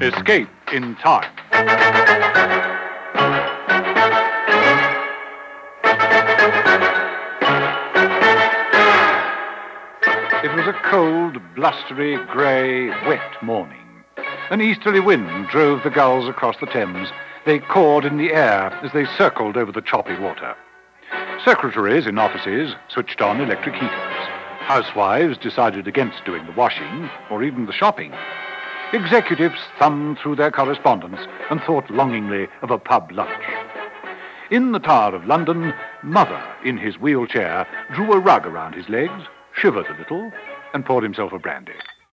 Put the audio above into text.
Escape in Time. It was a cold, blustery, grey, wet morning. An easterly wind drove the gulls across the Thames. They cawed in the air as they circled over the choppy water. Secretaries in offices switched on electric heaters. Housewives decided against doing the washing or even the shopping. Executives thumbed through their correspondence and thought longingly of a pub lunch. In the Tower of London, Mother, in his wheelchair, drew a rug around his legs, shivered a little, and poured himself a brandy.